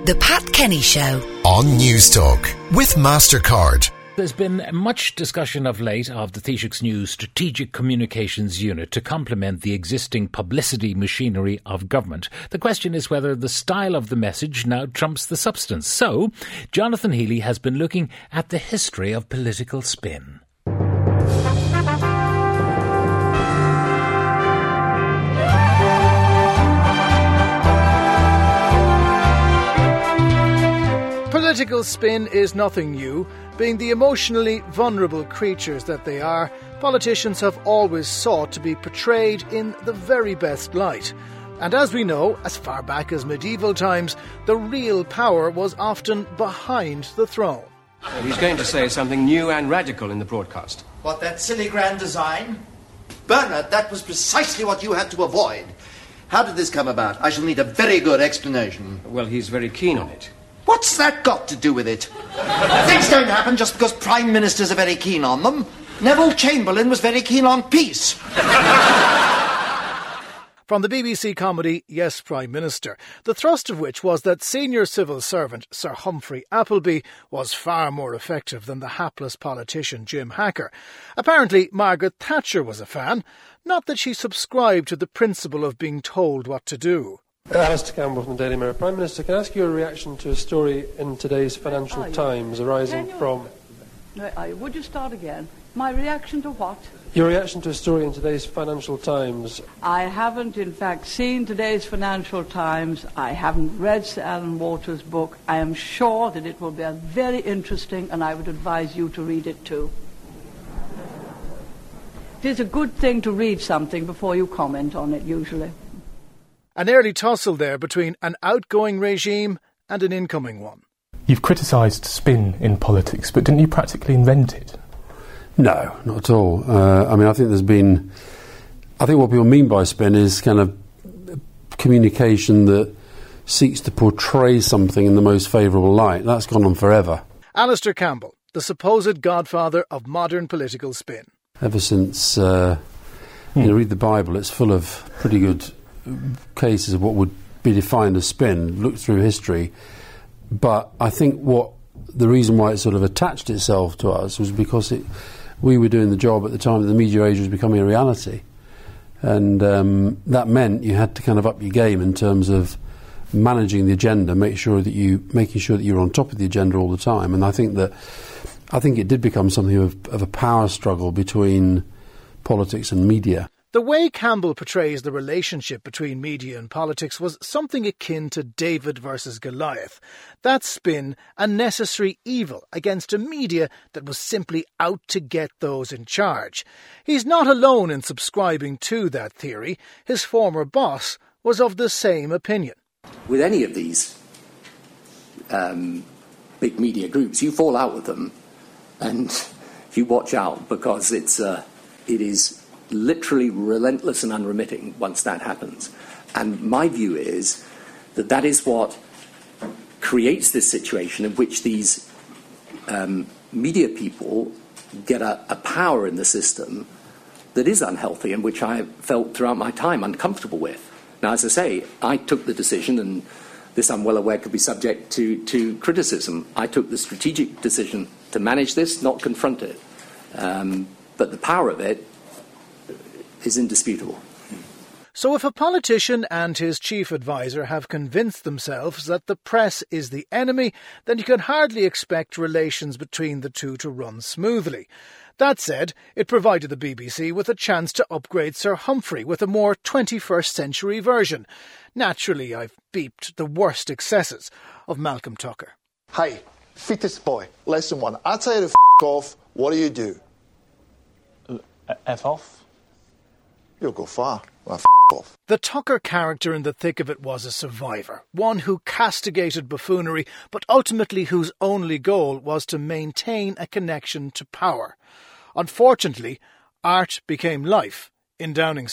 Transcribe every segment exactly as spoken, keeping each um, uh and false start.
The Pat Kenny Show on Newstalk with MasterCard. There's been much discussion of late of the Taoiseach's new Strategic Communications Unit to complement the existing publicity machinery of government. The question is whether the style of the message now trumps the substance. So, Jonathan Healy has been looking at the history of political spin. Political spin is nothing new. Being the emotionally vulnerable creatures that they are, politicians have always sought to be portrayed in the very best light. And as we know, as far back as medieval times, the real power was often behind the throne. He's going to say something new and radical in the broadcast. What, that silly grand design? Bernard, that was precisely what you had to avoid. How did this come about? I shall need a very good explanation. Well, he's very keen on it. What's that got to do with it? Things don't happen just because prime ministers are very keen on them. Neville Chamberlain was very keen on peace. From the B B C comedy Yes, Prime Minister, the thrust of which was that senior civil servant Sir Humphrey Appleby was far more effective than the hapless politician Jim Hacker. Apparently, Margaret Thatcher was a fan, not that she subscribed to the principle of being told what to do. Alistair Campbell from the Daily Mirror. Prime Minister, can I ask you a reaction to a story in today's Financial oh, Times arising you, from... No, I, would you start again? My reaction to what? Your reaction to a story in today's Financial Times. I haven't, in fact, seen today's Financial Times. I haven't read Sir Alan Waters' book. I am sure that it will be very interesting, and I would advise you to read it too. It is a good thing to read something before you comment on it, usually. An early tussle there between an outgoing regime and an incoming one. You've criticised spin in politics, but didn't you practically invent it? No, not at all. Uh, I mean, I think there's been... I think what people mean by spin is kind of communication that seeks to portray something in the most favourable light. That's gone on forever. Alistair Campbell, the supposed godfather of modern political spin. Ever since, uh, hmm. you know, read the Bible, it's full of pretty good cases of what would be defined as spin. Look through history. But I think what the reason why it sort of attached itself to us was because it, we were doing the job at the time that the media age was becoming a reality. And um, that meant you had to kind of up your game in terms of managing the agenda, make sure that you, making sure that you were on top of the agenda all the time. And I think that I think it did become something of, of a power struggle between politics and media. The way Campbell portrays the relationship between media and politics was something akin to David versus Goliath. That spin, a necessary evil against a media that was simply out to get those in charge. He's not alone in subscribing to that theory. His former boss was of the same opinion. With any of these um, big media groups, you fall out with them and you watch out because it's uh, it is... literally relentless and unremitting once that happens. And my view is that that is what creates this situation in which these um, media people get a, a power in the system that is unhealthy and which I felt throughout my time uncomfortable with. Now, as I say, I took the decision, and this I'm well aware could be subject to, to criticism. I took the strategic decision to manage this, not confront it. Um, but the power of it is indisputable. So if a politician and his chief advisor have convinced themselves that the press is the enemy, then you can hardly expect relations between the two to run smoothly. That said, it provided the B B C with a chance to upgrade Sir Humphrey with a more twenty-first century version. Naturally, I've beeped the worst excesses of Malcolm Tucker. Hey, fittest boy, lesson one. I tell you to f*** off, what do you do? F off? You'll go far. Well, f*** off. The Tucker character in the thick of it was a survivor, one who castigated buffoonery, but ultimately whose only goal was to maintain a connection to power. Unfortunately, art became life in Downing Street.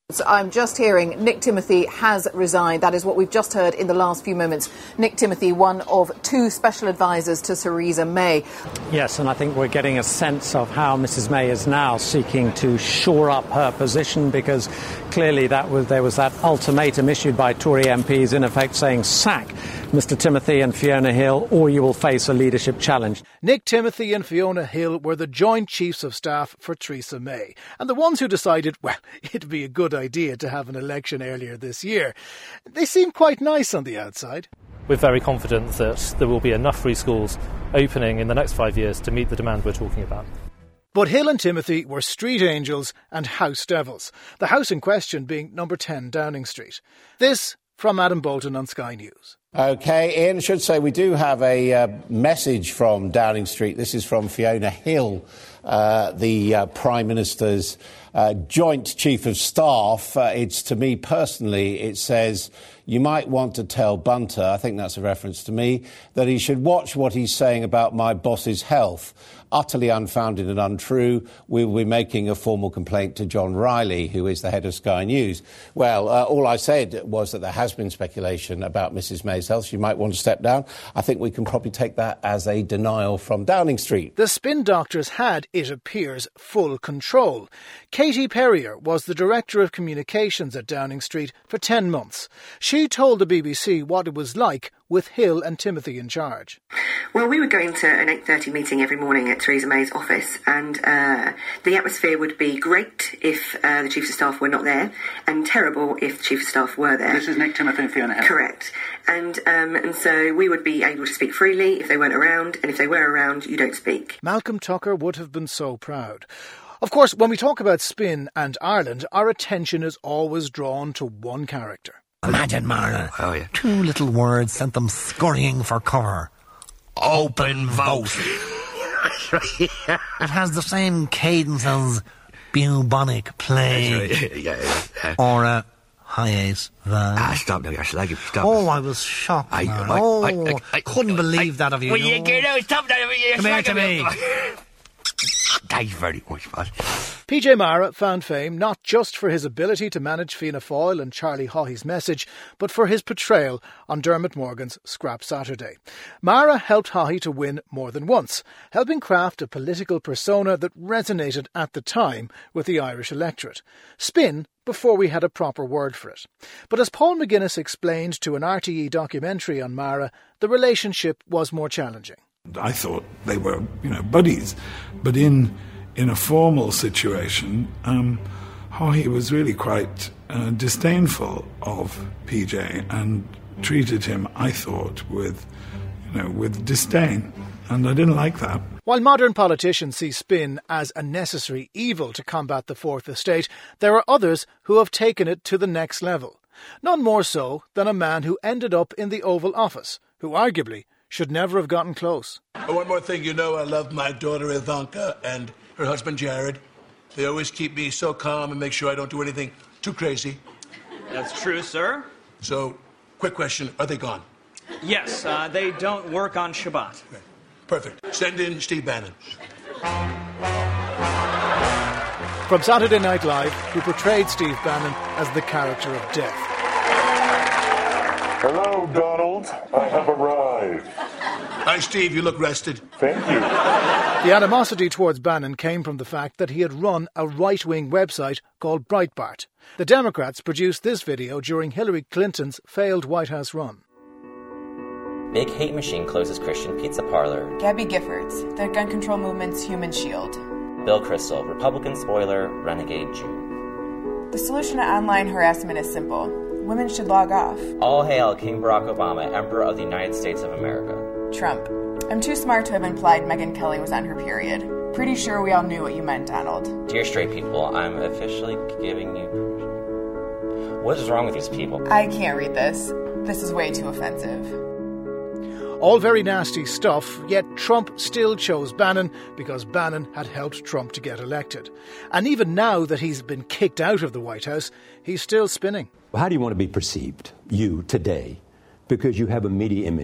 So I'm just hearing Nick Timothy has resigned. That is what we've just heard in the last few moments. Nick Timothy, one of two special advisers to Theresa May. Yes, and I think we're getting a sense of how Missus May is now seeking to shore up her position, because clearly that was, there was that ultimatum issued by Tory M Ps in effect saying sack Mister Timothy and Fiona Hill or you will face a leadership challenge. Nick Timothy and Fiona Hill were the joint chiefs of staff for Theresa May, and the ones who decided, well, it'd be a good idea to have an election earlier this year. They seem quite nice on the outside. We're very confident that there will be enough free schools opening in the next five years to meet the demand we're talking about. But Hill and Timothy were street angels and house devils, the house in question being number ten Downing Street. This from Adam Bolton on Sky News. OK, Ian, I should say we do have a uh, message from Downing Street. This is from Fiona Hill, uh, the uh, Prime Minister's uh, joint chief of staff. Uh, it's to me personally, it says, you might want to tell Bunter, I think that's a reference to me, that he should watch what he's saying about my boss's health. Utterly unfounded and untrue. We will be making a formal complaint to John Riley, who is the head of Sky News. Well, uh, all I said was that there has been speculation about Missus May's health. She might want to step down. I think we can probably take that as a denial from Downing Street. The spin doctors had, it appears, full control. Katie Perrier was the Director of Communications at Downing Street for ten months. She told the B B C what it was like with Hill and Timothy in charge. Well, we would go into an eight thirty meeting every morning at Theresa May's office, and uh, the atmosphere would be great if uh, the Chiefs of Staff were not there, and terrible if the Chiefs of Staff were there. This is Nick Timothy and Fiona Hill. Correct. And, um, and so we would be able to speak freely if they weren't around, and if they were around, you don't speak. Malcolm Tucker would have been so proud. Of course, when we talk about spin and Ireland, our attention is always drawn to one character. Imagine, Marla, oh, yeah. two little words sent them scurrying for cover. Open vote. It has the same cadence as bubonic plague. Right. yeah, yeah, yeah. Or a hiatus van. Ah, stop now, gosh, like it, stop. Oh, I was shocked, I, man. I, oh, I, I, I couldn't I, believe I, that of you. Will you get out? Stop that. Come here to me. Thanks very much, boss. P J Mara found fame not just for his ability to manage Fianna Fáil and Charlie Haughey's message, but for his portrayal on Dermot Morgan's Scrap Saturday. Mara helped Haughey to win more than once, helping craft a political persona that resonated at the time with the Irish electorate. Spin before we had a proper word for it. But as Paul McGuinness explained to an R T E documentary on Mara, the relationship was more challenging. I thought they were, you know, buddies, but in in a formal situation, um, Haughey was really quite uh, disdainful of P J and treated him, I thought, with, you know, with disdain, and I didn't like that. While modern politicians see spin as a necessary evil to combat the Fourth Estate, there are others who have taken it to the next level. None more so than a man who ended up in the Oval Office, who arguably should never have gotten close. Oh, one more thing, you know I love my daughter Ivanka and her husband Jared. They always keep me so calm and make sure I don't do anything too crazy. That's true, sir. So, quick question, are they gone? Yes, uh, they don't work on Shabbat. Okay. Perfect. Send in Steve Bannon. From Saturday Night Live, who portrayed Steve Bannon as the character of death. Hello, Donald. I have arrived. Hi, Steve. You look rested. Thank you. The animosity towards Bannon came from the fact that he had run a right-wing website called Breitbart. The Democrats produced this video during Hillary Clinton's failed White House run. Big Hate Machine closes Christian Pizza Parlor. Gabby Giffords, the gun control movement's human shield. Bill Kristol, Republican spoiler, renegade Jew. The solution to online harassment is simple. Women should log off. All hail King Barack Obama, Emperor of the United States of America. Trump. I'm too smart to have implied Megyn Kelly was on her period. Pretty sure we all knew what you meant, Donald. Dear straight people, I'm officially giving you permission. What is wrong with these people? I can't read this. This is way too offensive. All very nasty stuff, yet Trump still chose Bannon because Bannon had helped Trump to get elected. And even now that he's been kicked out of the White House, he's still spinning. Well, how do you want to be perceived, you, today, because you have a media image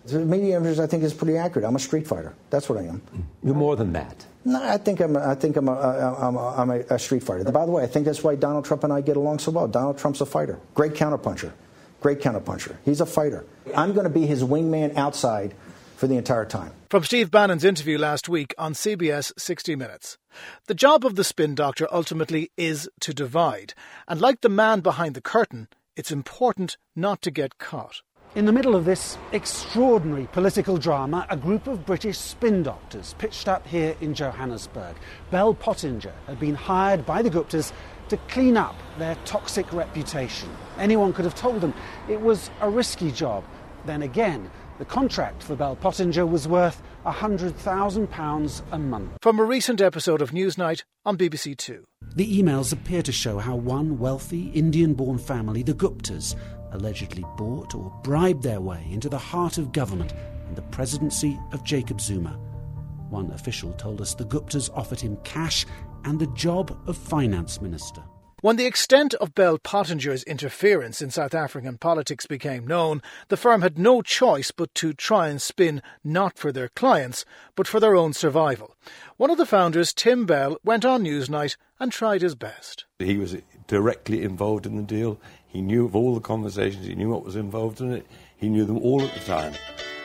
The media images, I think, is pretty accurate. I'm a street fighter. That's what I am. You're more than that. No, I think I'm. A, I think I'm a, I'm, a, I'm a, a street fighter. By the way, I think that's why Donald Trump and I get along so well. Donald Trump's a fighter, great counterpuncher, great counterpuncher. He's a fighter. I'm going to be his wingman outside for the entire time. From Steve Bannon's interview last week on C B S sixty minutes. The job of the spin doctor ultimately is to divide, and like the man behind the curtain, it's important not to get caught. In the middle of this extraordinary political drama, a group of British spin doctors pitched up here in Johannesburg. Bell Pottinger had been hired by the Guptas to clean up their toxic reputation. Anyone could have told them it was a risky job. Then again, the contract for Bell Pottinger was worth one hundred thousand pounds a month. From a recent episode of Newsnight on B B C Two. The emails appear to show how one wealthy Indian-born family, the Guptas, allegedly bought or bribed their way into the heart of government and the presidency of Jacob Zuma. One official told us the Guptas offered him cash and the job of finance minister. When the extent of Bell Pottinger's interference in South African politics became known, the firm had no choice but to try and spin not for their clients, but for their own survival. One of the founders, Tim Bell, went on Newsnight and tried his best. He was directly involved in the deal. He knew of all the conversations. He knew what was involved in it. He knew them all at the time.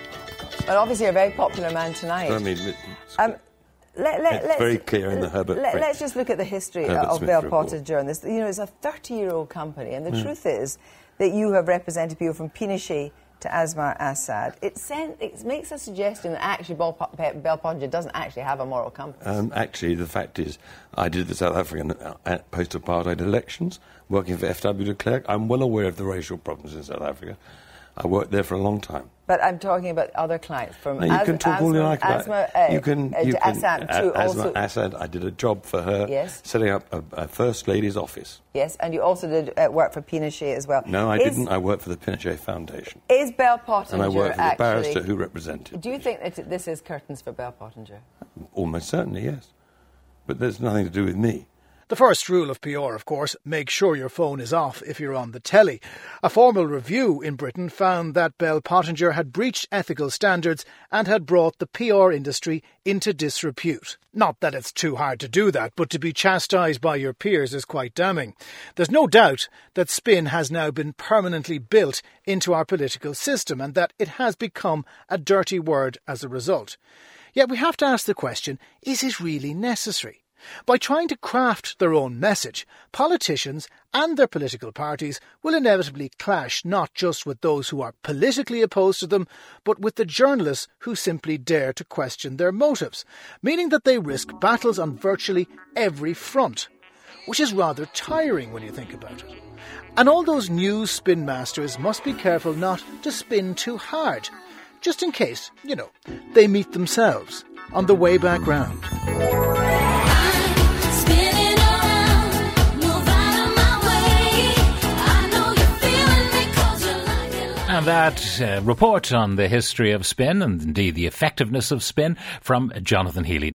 But obviously you're a very popular man tonight. I mean, um, let, let, it's let's, very clear in the Herbert. Let, let's just look at the history Herbert of Smith Bell report. Pottinger and this. You know, it's a thirty-year-old company, and the Mm. truth is that you have represented people from Pinochet to Asmar Assad. It, sent, it makes a suggestion that actually Bell, Bell Pottinger doesn't actually have a moral compass. Um, actually, the fact is, I did the South African uh, post-apartheid elections, working for F W de Klerk. I'm well aware of the racial problems in South Africa. I worked there for a long time. But I'm talking about other clients from No, you As- can talk Asma, all you like about Asma, it. uh, You can, uh, you to can, Assad, uh, to Asma also, Assad, I did a job for her, Yes. setting up a, a First Lady's office. Yes, and you also did uh, work for Pinochet as well. No, I is, didn't. I worked for the Pinochet Foundation. Is Bell Pottinger And I worked for the actually... barrister who represented. Do you think that this is curtains for Bell Pottinger? Almost certainly, yes. But there's nothing to do with me. The first rule of P R, of course, make sure your phone is off if you're on the telly. A formal review in Britain found that Bell Pottinger had breached ethical standards and had brought the P R industry into disrepute. Not that it's too hard to do that, but to be chastised by your peers is quite damning. There's no doubt that spin has now been permanently built into our political system and that it has become a dirty word as a result. Yet we have to ask the question, is it really necessary? By trying to craft their own message, politicians and their political parties will inevitably clash not just with those who are politically opposed to them, but with the journalists who simply dare to question their motives, meaning that they risk battles on virtually every front, which is rather tiring when you think about it. And all those new spin masters must be careful not to spin too hard, just in case, you know, they meet themselves on the way back round. And that uh, report on the history of spin and indeed the effectiveness of spin from Jonathan Healy.